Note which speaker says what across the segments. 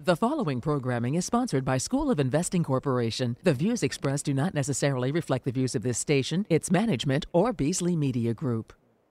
Speaker 1: The following programming is sponsored by School of Investing Corporation. The views expressed do not necessarily reflect the views of this station, its management, or Beasley Media Group.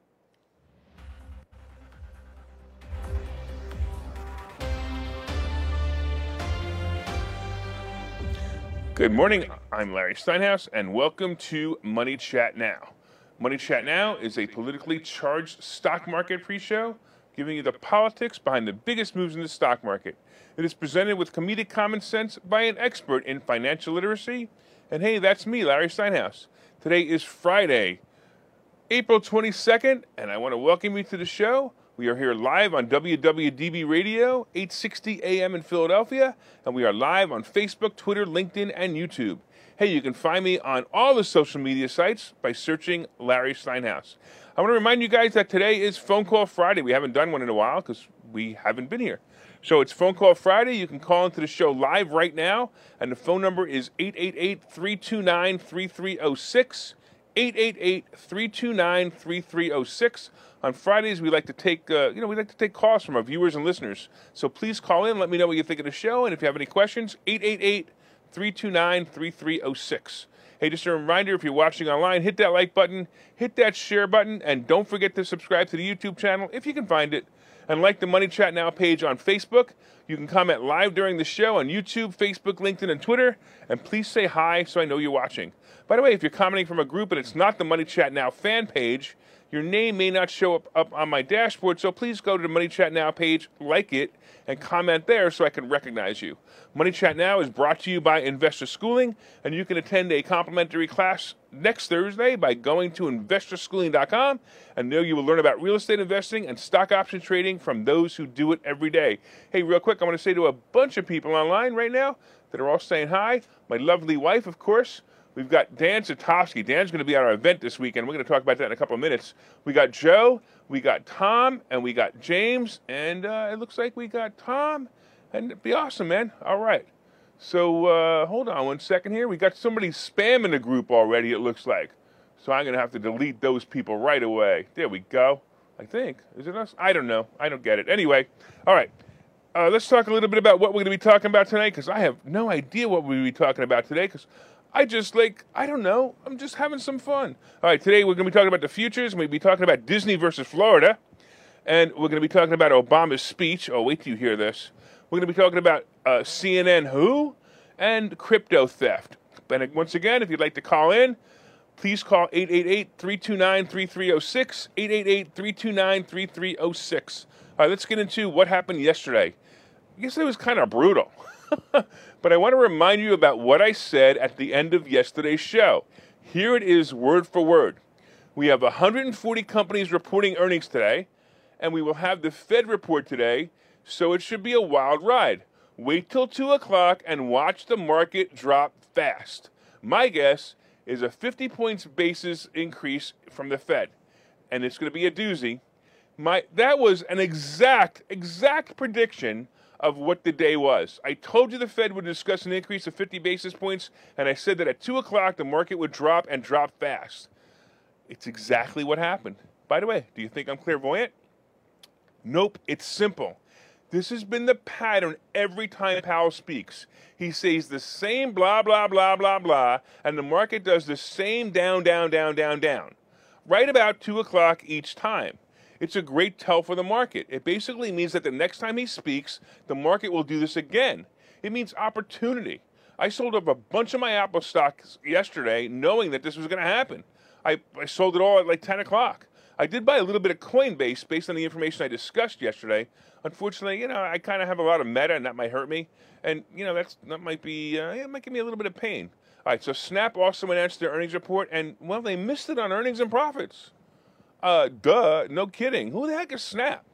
Speaker 2: Good morning, I'm Larry Steinhaus, and welcome to Money Chat Now. Money Chat Now is a politically charged stock market pre-show, giving you the politics behind the biggest moves in the stock market. It is presented with comedic common sense by an expert in financial literacy. And hey, that's me, Larry Steinhaus. Today is Friday, April 22nd, and I want to welcome you to the show. We are here live on WWDB Radio, 860 AM in Philadelphia, and we are live on Facebook, Twitter, LinkedIn, and YouTube. Hey, you can find me on all the social media sites by searching Larry Steinhaus. I want to remind you guys that today is Phone Call Friday. We haven't done one in a while because we haven't been here. So it's Phone Call Friday. You can call into the show live right now, and the phone number is 888-329-3306, 888-329-3306. On Fridays, we like to take, calls from our viewers and listeners. So please call in. Let me know what you think of the show, and if you have any questions, 888-329-3306. Hey, just a reminder, if you're watching online, hit that like button, hit that share button, and don't forget to subscribe to the YouTube channel if you can find it. And like the Money Chat Now page on Facebook. You can comment live during the show on YouTube, Facebook, LinkedIn, and Twitter. And please say hi so I know you're watching. By the way, if you're commenting from a group and it's not the Money Chat Now fan page, your name may not show up on my dashboard, so please go to the Money Chat Now page, like it, and comment there so I can recognize you. Money Chat Now is brought to you by Investor Schooling, and you can attend a complimentary class next Thursday by going to investorschooling.com, and there you will learn about real estate investing and stock option trading from those who do it every day. Hey, real quick, I want to say to a bunch of people online right now that are all saying hi. My lovely wife, of course. We've got Dan Satofsky. Dan's going to be at our event this weekend. We're going to talk about that in a couple of minutes. We got Joe, we got Tom, and we got James, and it looks like we got Tom, and it'd be awesome, man. All right. So hold on one second here. We got somebody spamming the group already, it looks like. So I'm going to have to delete those people right away. There we go. I think. Is it us? I don't know. I don't get it. Anyway, all right. Let's talk a little bit about what we're going to be talking about tonight, because I have no idea what we'll be talking about today, because I don't know. I'm just having some fun. All right, today we're going to be talking about the futures. We're going to be talking about Disney versus Florida. And we're going to be talking about Obama's speech. Oh, wait till you hear this. We're going to be talking about CNN who and crypto theft. And once again, if you'd like to call in, please call 888-329-3306, 888-329-3306. All right, let's get into what happened yesterday. I guess it was kind of brutal. But I want to remind you about what I said at the end of yesterday's show. Here it is word for word. We have 140 companies reporting earnings today, and we will have the Fed report today, so it should be a wild ride. Wait till 2 o'clock and watch the market drop fast. My guess is a 50 points basis increase from the Fed, and it's going to be a doozy. That was an exact prediction of what the day was. I told you the Fed would discuss an increase of 50 basis points, and I said that at 2 o'clock the market would drop and drop fast. It's exactly what happened. By the way, do you think I'm clairvoyant? Nope, it's simple. This has been the pattern every time Powell speaks. He says the same blah, blah, blah, blah, blah, and the market does the same down, down, down, down, down. Right about 2 o'clock each time. It's a great tell for the market. It basically means that the next time he speaks, the market will do this again. It means opportunity. I sold up a bunch of my Apple stocks yesterday knowing that this was going to happen. I sold it all at like 10 o'clock. I did buy a little bit of Coinbase based on the information I discussed yesterday. Unfortunately, I kind of have a lot of meta, and that might hurt me. And, that might be, it might give me a little bit of pain. All right, so Snap also announced their earnings report, and, well, they missed it on earnings and profits. No kidding. Who the heck is Snap?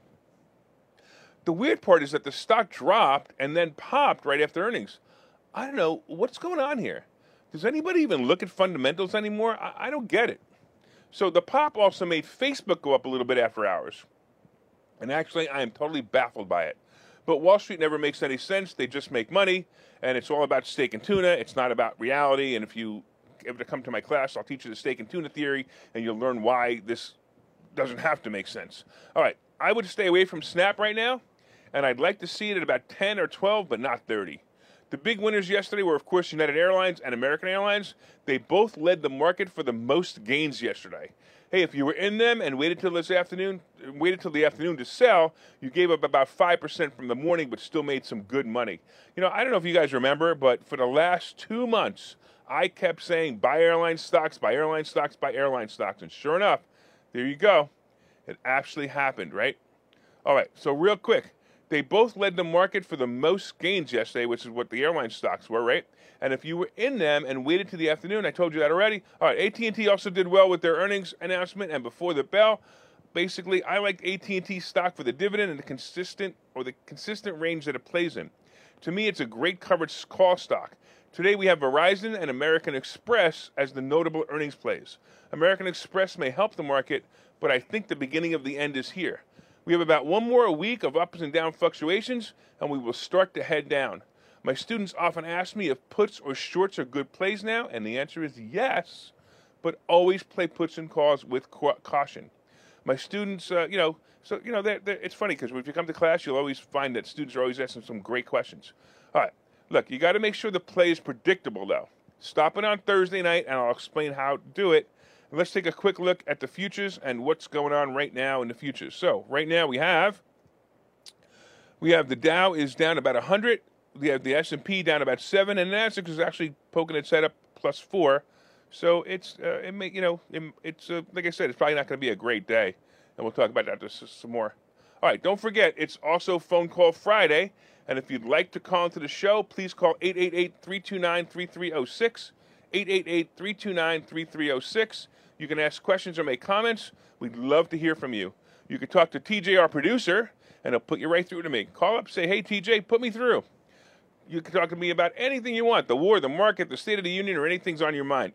Speaker 2: The weird part is that the stock dropped and then popped right after earnings. I don't know. What's going on here? Does anybody even look at fundamentals anymore? I don't get it. So the pop also made Facebook go up a little bit after hours. And actually, I am totally baffled by it. But Wall Street never makes any sense. They just make money. And it's all about steak and tuna. It's not about reality. And if you ever come to my class, I'll teach you the steak and tuna theory. And you'll learn why this doesn't have to make sense. All right, I would stay away from Snap right now. and I'd like to see it at about 10 or 12, but not 30. The big winners yesterday were, of course, United Airlines and American Airlines. They both led the market for the most gains yesterday. Hey, if you were in them and waited till the afternoon to sell, you gave up about 5% from the morning, but still made some good money. You know, I don't know if you guys remember, but for the last 2 months, I kept saying, buy airline stocks, buy airline stocks, buy airline stocks. And sure enough, there you go. It actually happened, right? All right, so real quick. They both led the market for the most gains yesterday, which is what the airline stocks were, right? And if you were in them and waited to the afternoon, I told you that already. All right, AT&T also did well with their earnings announcement and before the bell. Basically, I like AT&T stock for the dividend and the consistent range that it plays in. To me, it's a great coverage call stock. Today we have Verizon and American Express as the notable earnings plays. American Express may help the market, but I think the beginning of the end is here. We have about one more week of ups and down fluctuations, and we will start to head down. My students often ask me if puts or shorts are good plays now, and the answer is yes, but always play puts and calls with caution. My students, it's funny because if you come to class, you'll always find that students are always asking some great questions. All right, look, you got to make sure the play is predictable, though. Stop it on Thursday night, and I'll explain how to do it. Let's take a quick look at the futures and what's going on right now in the futures. So right now we have the Dow is down about 100. We have the S&P down about 7, and Nasdaq is actually poking its head up +4. So it's like I said, it's probably not going to be a great day, and we'll talk about that some more. All right, don't forget it's also Phone Call Friday, and if you'd like to call into the show, please call 888-329-3306. 888-329-3306. You can ask questions or make comments. We'd love to hear from you. You can talk to TJ, our producer, and he'll put you right through to me. Call up, say, hey, TJ, put me through. You can talk to me about anything you want, the war, the market, the State of the Union, or anything's on your mind.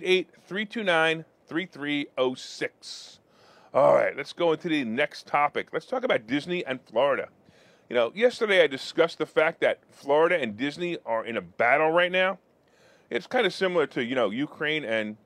Speaker 2: 888-329-3306. All right, let's go into the next topic. Let's talk about Disney and Florida. You know, yesterday I discussed the fact that Florida and Disney are in a battle right now. It's kind of similar to, Ukraine and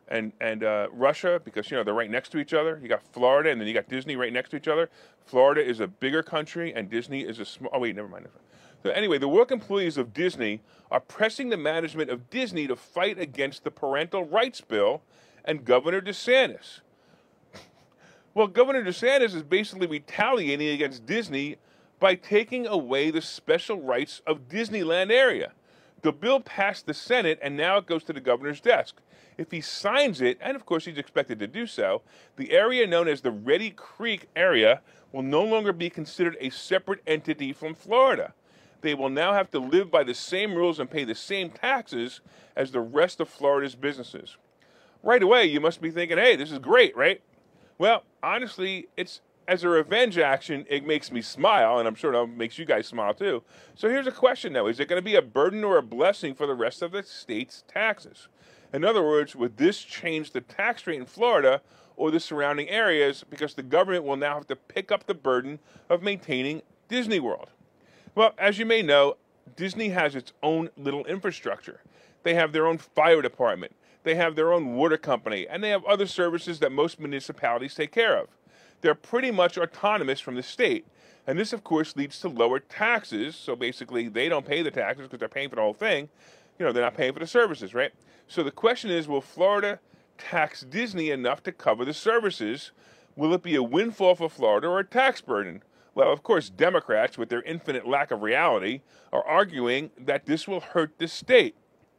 Speaker 2: Russia because, they're right next to each other. You got Florida and then you got Disney right next to each other. Florida is a bigger country and Disney is a small... Oh, wait, never mind. So anyway, the work employees of Disney are pressing the management of Disney to fight against the parental rights bill and Governor DeSantis. Well, Governor DeSantis is basically retaliating against Disney by taking away the special rights of Disneyland area. The bill passed the Senate, and now it goes to the governor's desk. If he signs it, and of course he's expected to do so, the area known as the Reedy Creek area will no longer be considered a separate entity from Florida. They will now have to live by the same rules and pay the same taxes as the rest of Florida's businesses. Right away, you must be thinking, hey, this is great, right? Well, honestly, it's as a revenge action, it makes me smile, and I'm sure it makes you guys smile too. So here's a question, though. Is it going to be a burden or a blessing for the rest of the state's taxes? In other words, would this change the tax rate in Florida or the surrounding areas because the government will now have to pick up the burden of maintaining Disney World? Well, as you may know, Disney has its own little infrastructure. They have their own fire department. They have their own water company, and they have other services that most municipalities take care of. They're pretty much autonomous from the state. And this, of course, leads to lower taxes. So basically, they don't pay the taxes because they're paying for the whole thing. They're not paying for the services, right? So the question is, will Florida tax Disney enough to cover the services? Will it be a windfall for Florida or a tax burden? Well, of course, Democrats, with their infinite lack of reality, are arguing that this will hurt the state.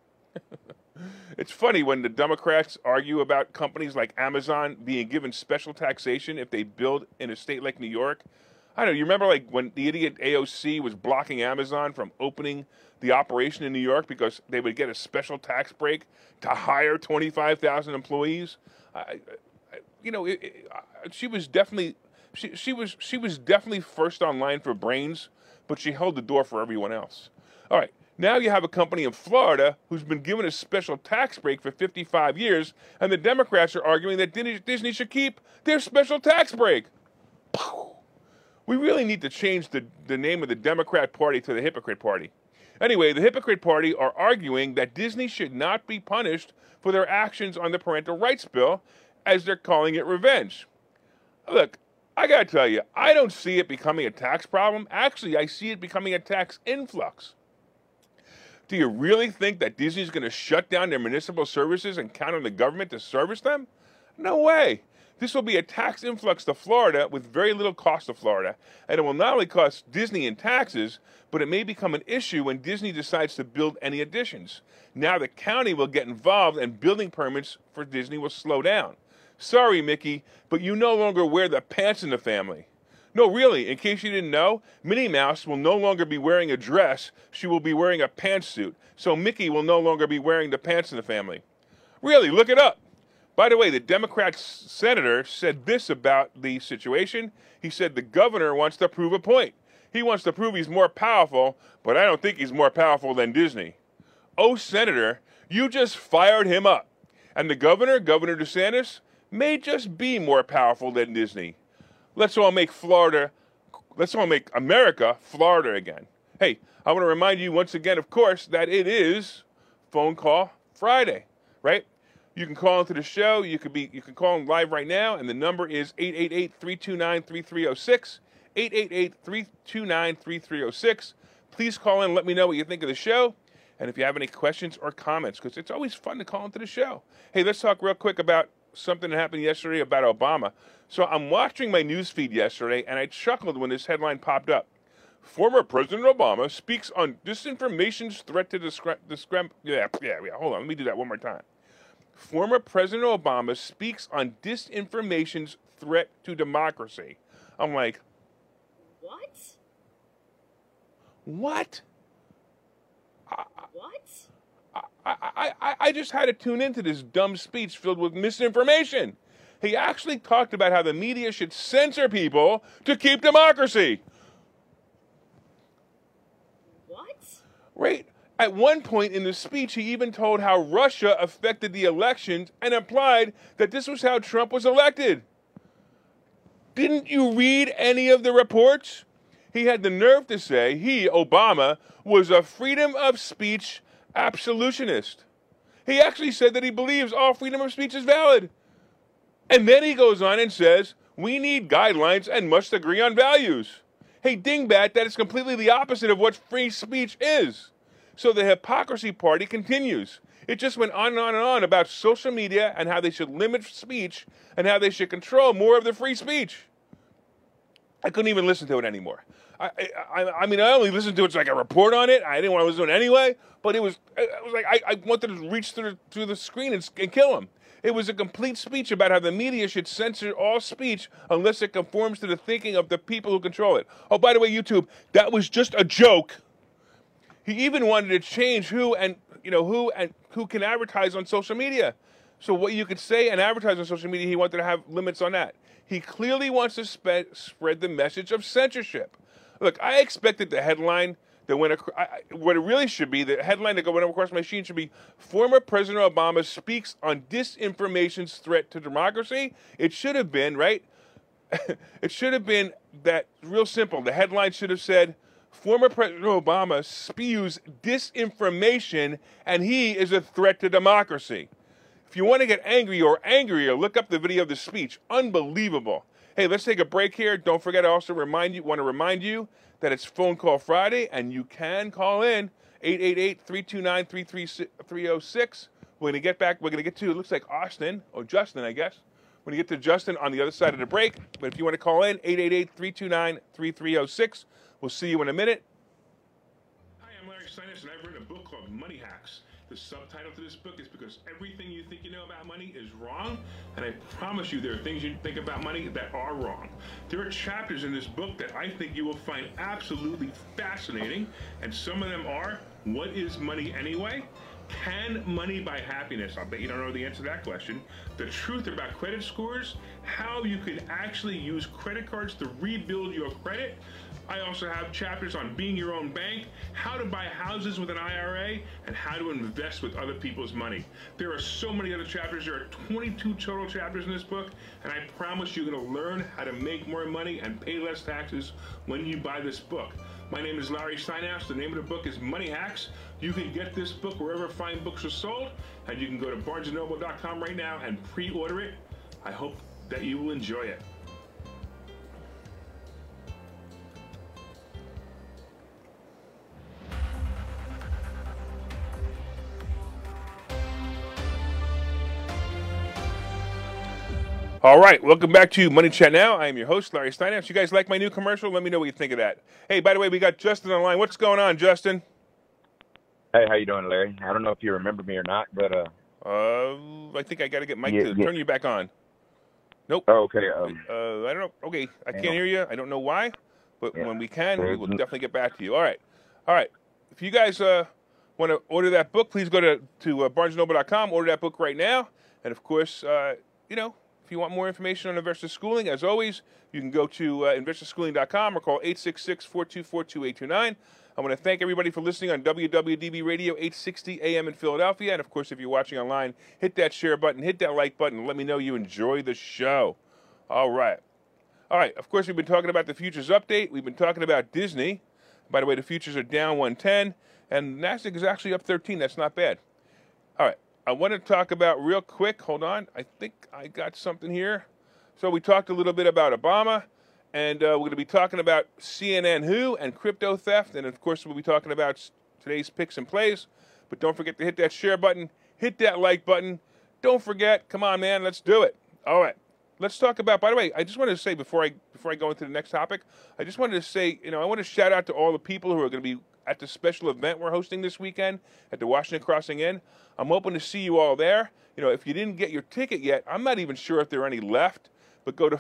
Speaker 2: It's funny when the Democrats argue about companies like Amazon being given special taxation if they build in a state like New York. I don't know, you remember when the idiot AOC was blocking Amazon from opening the operation in New York because they would get a special tax break to hire 25,000 employees? She was definitely first online for brains, but she held the door for everyone else. All right. Now you have a company in Florida who's been given a special tax break for 55 years, and the Democrats are arguing that Disney should keep their special tax break. We really need to change the name of the Democrat Party to the Hypocrite Party. Anyway, the Hypocrite Party are arguing that Disney should not be punished for their actions on the parental rights bill, as they're calling it revenge. Look, I got to tell you, I don't see it becoming a tax problem. Actually, I see it becoming a tax influx. Do you really think that Disney's going to shut down their municipal services and count on the government to service them? No way. This will be a tax influx to Florida with very little cost to Florida. And it will not only cost Disney in taxes, but it may become an issue when Disney decides to build any additions. Now the county will get involved and building permits for Disney will slow down. Sorry, Mickey, but you no longer wear the pants in the family. No, really, in case you didn't know, Minnie Mouse will no longer be wearing a dress. She will be wearing a pantsuit. So Mickey will no longer be wearing the pants in the family. Really, look it up. By the way, the Democrat senator said this about the situation. He said the governor wants to prove a point. He wants to prove he's more powerful, but I don't think he's more powerful than Disney. Oh, Senator, you just fired him up. And the governor, Governor DeSantis, may just be more powerful than Disney. Let's all make America Florida again. Hey, I want to remind you once again, of course, that it is Phone Call Friday, right? You can call into the show. You can call in live right now, and the number is 888-329-3306, 888-329-3306. Please call in and let me know what you think of the show, and if you have any questions or comments, because it's always fun to call into the show. Hey, let's talk real quick about something that happened yesterday about Obama. So I'm watching my news feed yesterday, and I chuckled when this headline popped up. Former President Obama speaks on disinformation's threat to hold on, let me do that one more time. Former President Obama speaks on disinformation's threat to democracy. I'm like,
Speaker 3: what?
Speaker 2: What?
Speaker 3: What?
Speaker 2: I just had to tune into this dumb speech filled with misinformation. He actually talked about how the media should censor people to keep democracy.
Speaker 3: What?
Speaker 2: Right. At one point in the speech, he even told how Russia affected the elections and implied that this was how Trump was elected. Didn't you read any of the reports? He had the nerve to say he, Obama, was a freedom of speech absolutionist. He actually said that he believes all freedom of speech is valid. And then he goes on and says, we need guidelines and must agree on values. Hey, dingbat, that is completely the opposite of what free speech is. So the hypocrisy party continues. It just went on and on and on about social media and how they should limit speech and how they should control more of the free speech. I couldn't even listen to it anymore. I mean, I only listened to it so I could report on it. I didn't want to listen to it anyway, but it was like I wanted to reach through the screen and kill him. It was a complete speech about how the media should censor all speech unless it conforms to the thinking of the people who control it. Oh, by the way, YouTube, that was just a joke. He even wanted to change who can advertise on social media. So what you could say and advertise on social media, he wanted to have limits on that. He clearly wants to spread the message of censorship. Look, I expected the headline that went what it really should be, the headline that went across my machine should be, former President Obama speaks on disinformation's threat to democracy. It should have been, right? It should have been that, real simple. The headline should have said, former President Obama spews disinformation and he is a threat to democracy. If you want to get angry or angrier, look up the video of the speech. Unbelievable. Hey, let's take a break here. Don't forget, I also want to remind you that it's Phone Call Friday, and you can call in 888-329-3306. We're going to get back. We're going to get to, it looks like Austin, or Justin, I guess. We're going to get to Justin on the other side of the break. But if you want to call in, 888-329-3306. We'll see you in a minute. Hi, I'm Larry Steinitz, and I've written a book called Money Hacks. The subtitle to this book is because everything you think you know about money is wrong, and I promise you there are things you think about money that are wrong. There are chapters in this book that I think you will find absolutely fascinating, and some of them are, what is money anyway? Can money buy happiness? I'll bet you don't know the answer to that question. The truth about credit scores, how you can actually use credit cards to rebuild your credit. I also have chapters on being your own bank, how to buy houses with an IRA, and how to invest with other people's money. There are so many other chapters. There are 22 total chapters in this book, and I promise you're going to learn how to make more money and pay less taxes when you buy this book. My name is Larry Steinhaus. The name of the book is Money Hacks. You can get this book wherever fine books are sold, and you can go to BarnesandNoble.com right now and pre-order it. I hope that you will enjoy it. All right, welcome back to Money Chat Now. I am your host, Larry Steinhaus. You guys like my new commercial? Let me know what you think of that. Hey, by the way, we got Justin on the line. What's going on, Justin?
Speaker 4: Hey, how you doing, Larry? I don't know if you remember me or not, but
Speaker 2: I think I got to get Mike to turn you back on. Nope.
Speaker 4: Oh, okay.
Speaker 2: I don't know. Okay, I can't hear you. I don't know why, but when we can, we will definitely get back to you. All right. If you guys want to order that book, please go to BarnesandNoble.com. Order that book right now. And of course, if you want more information on investor schooling, as always, you can go to investorschooling.com or call 866-424-2829. I want to thank everybody for listening on WWDB Radio 860 AM in Philadelphia. And, of course, if you're watching online, hit that share button, hit that like button, and let me know you enjoy the show. All right. Of course, we've been talking about the futures update. We've been talking about Disney. By the way, the futures are down 110, and NASDAQ is actually up 13. That's not bad. All right. I want to talk about real quick. Hold on. I think I got something here. So we talked a little bit about Obama. And we're going to be talking about CNN Who and crypto theft. And, of course, we'll be talking about today's picks and plays. But don't forget to hit that share button. Hit that like button. Don't forget. Come on, man. Let's do it. All right. Let's talk about, by the way, I just wanted to say before I go into the next topic, I just wanted to say, I want to shout out to all the people who are going to be at the special event we're hosting this weekend at the Washington Crossing Inn. I'm hoping to see you all there. If you didn't get your ticket yet, I'm not even sure if there are any left. But go to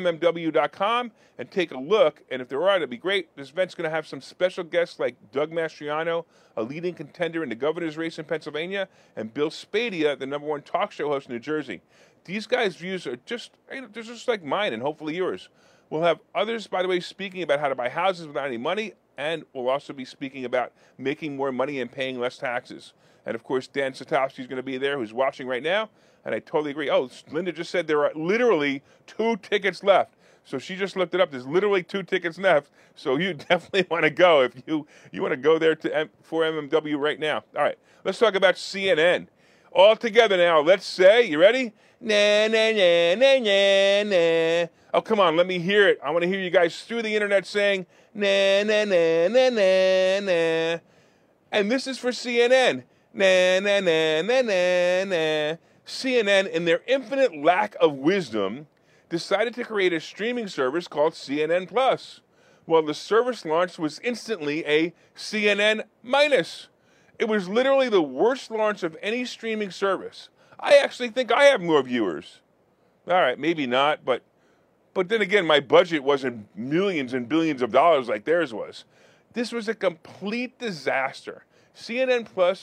Speaker 2: 4mmw.com and take a look. And if there are, it'd be great. This event's going to have some special guests like Doug Mastriano, a leading contender in the governor's race in Pennsylvania, and Bill Spadea, the #1 talk show host in New Jersey. These guys' views are just like mine and hopefully yours. We'll have others, by the way, speaking about how to buy houses without any money, and we'll also be speaking about making more money and paying less taxes. And, of course, Dan Satowski is going to be there, who's watching right now. And I totally agree. Oh, Linda just said there are literally 2 tickets left. So she just looked it up. There's literally 2 tickets left. So you definitely want to go if you want to go there to 4MMW right now. All right, let's talk about CNN. All together now. Let's say, you ready? Na, na, na, na, na, na. Oh, come on. Let me hear it. I want to hear you guys through the internet saying, na, na, na, na, na, na. And this is for CNN. Na, na, na, na, na, na. CNN, in their infinite lack of wisdom, decided to create a streaming service called CNN Plus. Well, the service launch was instantly a CNN minus. It was literally the worst launch of any streaming service. I actually think I have more viewers. All right, maybe not, but then again, my budget wasn't millions and billions of dollars like theirs was. This was a complete disaster. CNN Plus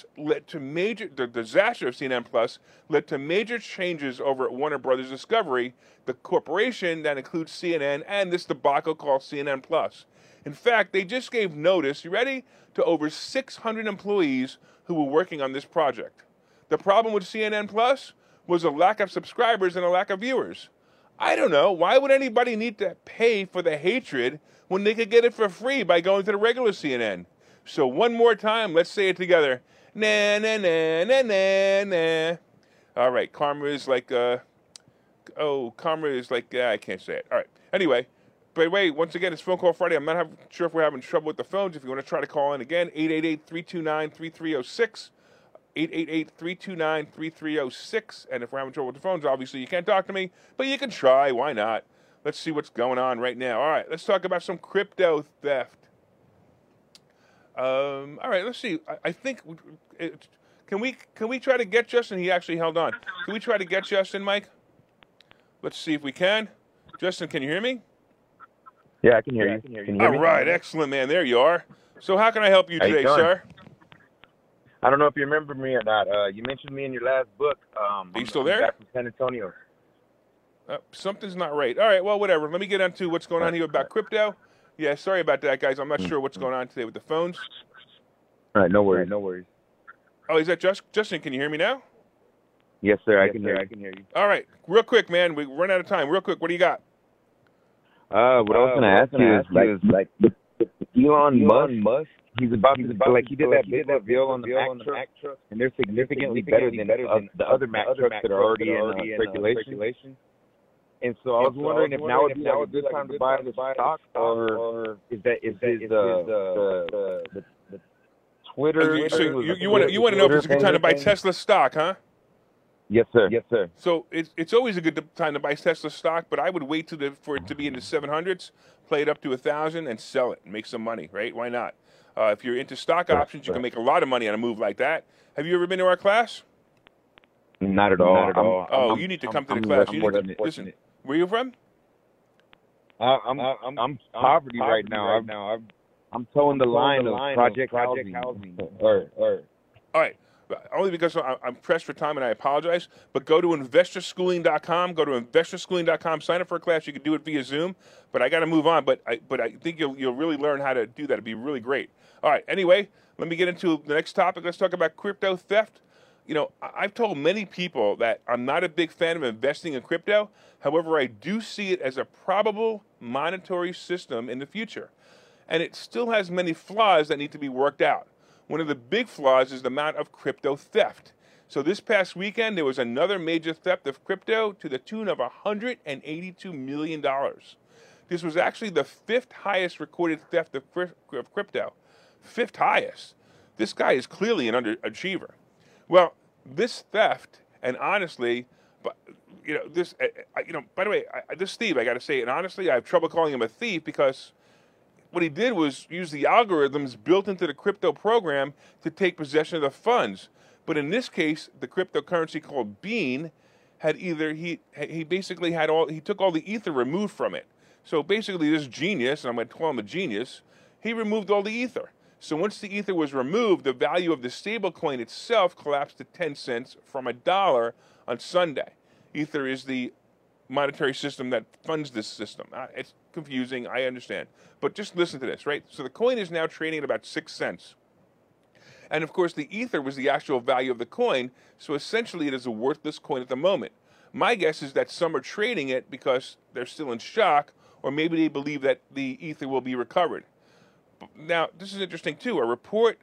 Speaker 2: the disaster of CNN Plus led to major changes over at Warner Brothers Discovery, the corporation that includes CNN and this debacle called CNN Plus. In fact, they just gave notice, you ready, to over 600 employees who were working on this project. The problem with CNN Plus was a lack of subscribers and a lack of viewers. I don't know. Why would anybody need to pay for the hatred when they could get it for free by going to the regular CNN? So one more time, let's say it together. Na, na, na, na, na, na. All right, karma is like, I can't say it. All right, anyway, by the way, once again, it's Phone Call Friday. I'm not sure if we're having trouble with the phones. If you want to try to call in again, 888-329-3306, 888-329-3306. And if we're having trouble with the phones, obviously you can't talk to me, but you can try. Why not? Let's see what's going on right now. All right, let's talk about some crypto theft. All right, let's see. I think can we try to get Justin? He actually held on. Can we try to get Justin, Mike? Let's see if we can. Justin, can you hear me?
Speaker 4: Yeah, I can hear you. Can you hear me?
Speaker 2: All right, excellent, man. There you are. So how can I help you today, sir?
Speaker 4: I don't know if you remember me or not. You mentioned me in your last book.
Speaker 2: Are you still there?
Speaker 4: Back from San Antonio.
Speaker 2: Something's not right. All right, well, whatever. Let me get into what's going on here about crypto. Yeah, sorry about that, guys. I'm not sure what's going on today with the phones.
Speaker 4: All right, no worries.
Speaker 2: Oh, is that Justin? Can you hear me now?
Speaker 4: Yes, sir. I can hear you.
Speaker 2: All right, real quick, man. We run out of time. Real quick, what do you got?
Speaker 4: What I was going to ask you is like Elon Musk. He's about to he did that deal on the Mac truck, and they're significantly better than the other Mac trucks that are already in circulation. And so I was wondering if now would be a good time to buy the stock, or is the Twitter?
Speaker 2: So you want to know if it's a good time to buy Tesla stock, huh?
Speaker 4: Yes, sir. Yes, sir.
Speaker 2: So it's always a good time to buy Tesla stock, but I would wait for it to be in the 700s, play it up to 1,000, and sell it and make some money, right? Why not? If you're into stock options, you can make a lot of money on a move like that. Have you ever been to our class?
Speaker 4: Not at all.
Speaker 2: You need to come to the class. Listen, where are you from?
Speaker 4: I'm poverty right now. I'm towing the line of project housing.
Speaker 2: All right. Only because I'm pressed for time and I apologize. But go to investorschooling.com. Go to investorschooling.com. Sign up for a class. You can do it via Zoom. But I got to move on. But I think you'll really learn how to do that. It'd be really great. All right. Anyway, let me get into the next topic. Let's talk about crypto theft. You know, I've told many people that I'm not a big fan of investing in crypto. However, I do see it as a probable monetary system in the future. And it still has many flaws that need to be worked out. One of the big flaws is the amount of crypto theft. So this past weekend, there was another major theft of crypto to the tune of $182 million. This was actually the 5th highest recorded theft of crypto. 5th highest. This guy is clearly an underachiever. Well, this theft, and honestly, by the way, this Steve, I got to say, and honestly, I have trouble calling him a thief because what he did was use the algorithms built into the crypto program to take possession of the funds. But in this case, the cryptocurrency called Bean had he took all the ether removed from it. So basically this genius, and I'm going to call him a genius, he removed all the ether. So once the ether was removed, the value of the stable coin itself collapsed to 10 cents from $1 on Sunday. Ether is the monetary system that funds this system. It's confusing, I understand. But just listen to this, right? So the coin is now trading at about 6 cents. And of course, the ether was the actual value of the coin, so essentially it is a worthless coin at the moment. My guess is that some are trading it because they're still in shock, or maybe they believe that the ether will be recovered. Now, this is interesting too. A report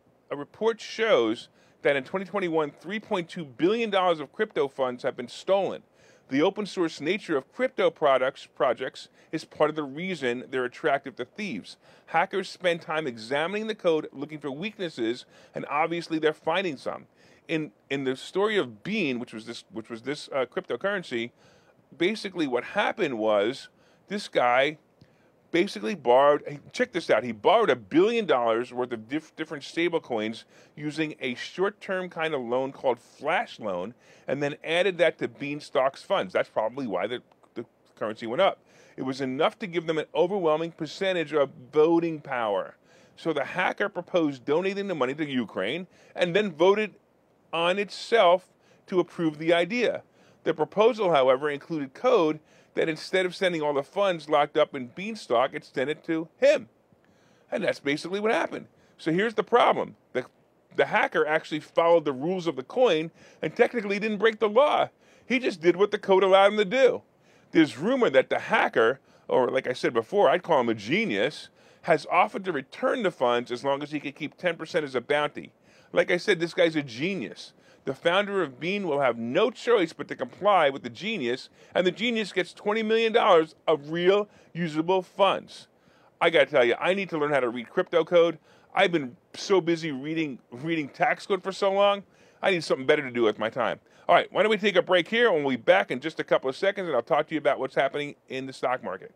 Speaker 2: shows that in 2021, $3.2 billion of crypto funds have been stolen. The open source nature of crypto projects is part of the reason they're attractive to thieves. Hackers spend time examining the code, looking for weaknesses, and obviously they're finding some. In the story of Bean, which was this cryptocurrency, basically what happened was this guy basically check this out, he borrowed $1 billion worth of different stable coins using a short-term kind of loan called Flash Loan, and then added that to Beanstalk's funds. That's probably why the currency went up. It was enough to give them an overwhelming percentage of voting power. So the hacker proposed donating the money to Ukraine and then voted on itself to approve the idea. The proposal, however, included code that instead of sending all the funds locked up in Beanstalk, it sent it to him. And that's basically what happened. So here's the problem. The hacker actually followed the rules of the coin and technically didn't break the law. He just did what the code allowed him to do. There's rumor that the hacker, or like I said before, I'd call him a genius, has offered to return the funds as long as he can keep 10% as a bounty. Like I said, this guy's a genius. The founder of Bean will have no choice but to comply with the genius, and the genius gets $20 million of real usable funds. I got to tell you, I need to learn how to read crypto code. I've been so busy reading tax code for so long, I need something better to do with my time. All right, why don't we take a break here, and we'll be back in just a couple of seconds, and I'll talk to you about what's happening in the stock market.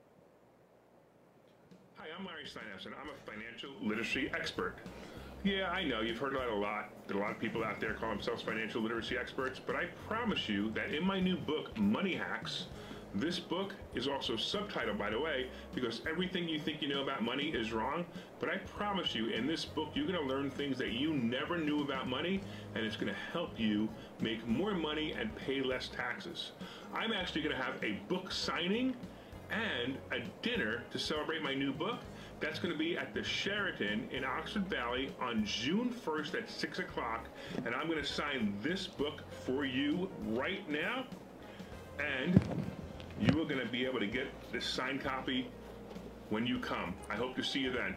Speaker 2: Hi, I'm Larry Steinhausen. I'm a financial literacy expert. Yeah, I know, you've heard that a lot. That a lot of people out there call themselves financial literacy experts, but I promise you that in my new book, Money Hacks, this book is also subtitled, by the way, because everything you think you know about money is wrong. But I promise you, in this book, you're going to learn things that you never knew about money, and it's going to help you make more money and pay less taxes. I'm actually going to have a book signing and a dinner to celebrate my new book. That's going to be at the Sheraton in Oxford Valley on June 1st at 6 o'clock. And I'm going to sign this book for you right now. And you are going to be able to get this signed copy when you come. I hope to see you then.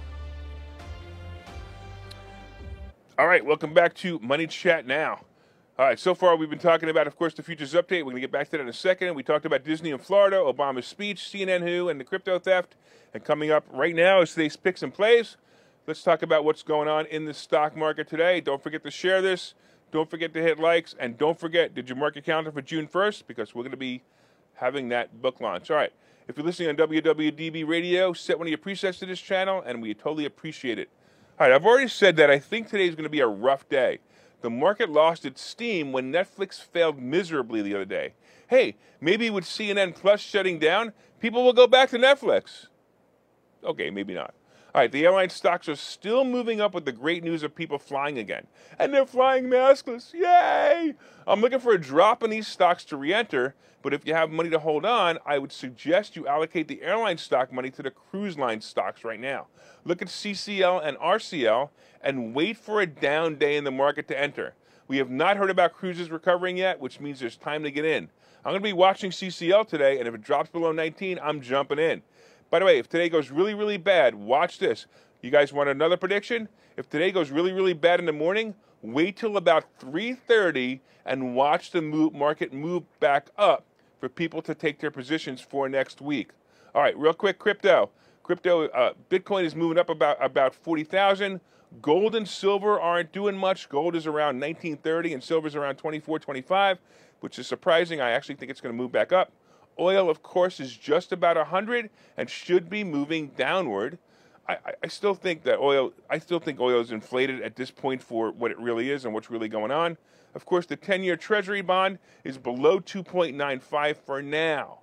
Speaker 2: All right, welcome back to Money Chat Now. All right, so far we've been talking about, of course, the futures update. We're going to get back to that in a second. We talked about Disney in Florida, Obama's speech, CNN Who, and the crypto theft. And coming up right now is today's picks and plays. Let's talk about what's going on in the stock market today. Don't forget to share this. Don't forget to hit likes. And don't forget, did you mark your calendar for June 1st? Because we're going to be having that book launch. All right, if you're listening on WWDB Radio, set one of your presets to this channel, and we totally appreciate it. All right, I've already said that I think today is going to be a rough day. The market lost its steam when Netflix failed miserably the other day. Hey, maybe with CNN Plus shutting down, people will go back to Netflix. Okay, maybe not. All right, the airline stocks are still moving up with the great news of people flying again. And they're flying maskless. Yay! I'm looking for a drop in these stocks to re-enter, but if you have money to hold on, I would suggest you allocate the airline stock money to the cruise line stocks right now. Look at CCL and RCL and wait for a down day in the market to enter. We have not heard about cruises recovering yet, which means there's time to get in. I'm going to be watching CCL today, and if it drops below 19, I'm jumping in. By the way, if today goes really, really bad, watch this. You guys want another prediction? If today goes really, really bad in the morning, wait till about 3:30 and watch the market move back up for people to take their positions for next week. All right, real quick, crypto. Bitcoin is moving up about 40,000. Gold and silver aren't doing much. Gold is around 1930 and silver is around 24.25, which is surprising. I actually think it's going to move back up. Oil, of course, is just about 100 and should be moving downward. I still think oil is inflated at this point for what it really is and what's really going on. Of course, the 10-year Treasury bond is below 2.95 for now.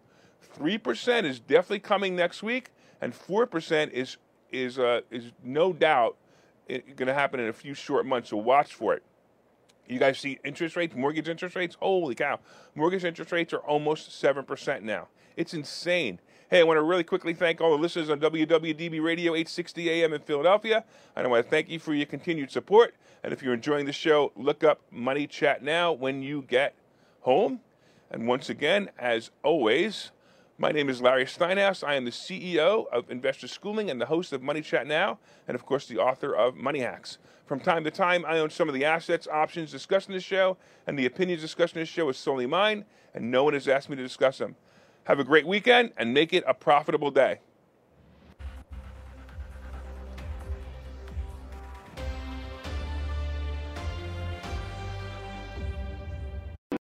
Speaker 2: 3% is definitely coming next week, and 4% is no doubt going to happen in a few short months, so watch for it. You guys see interest rates, mortgage interest rates? Holy cow. Mortgage interest rates are almost 7% now. It's insane. Hey, I want to really quickly thank all the listeners on WWDB Radio 860 AM in Philadelphia. And I want to thank you for your continued support. And if you're enjoying the show, look up Money Chat Now when you get home. And once again, as always, my name is Larry Steinhaus. I am the CEO of Investor Schooling and the host of Money Chat Now, and of course the author of Money Hacks. From time to time, I own some of the assets, options discussed in this show, and the opinions discussed in this show is solely mine, and no one has asked me to discuss them. Have a great weekend, and make it a profitable day.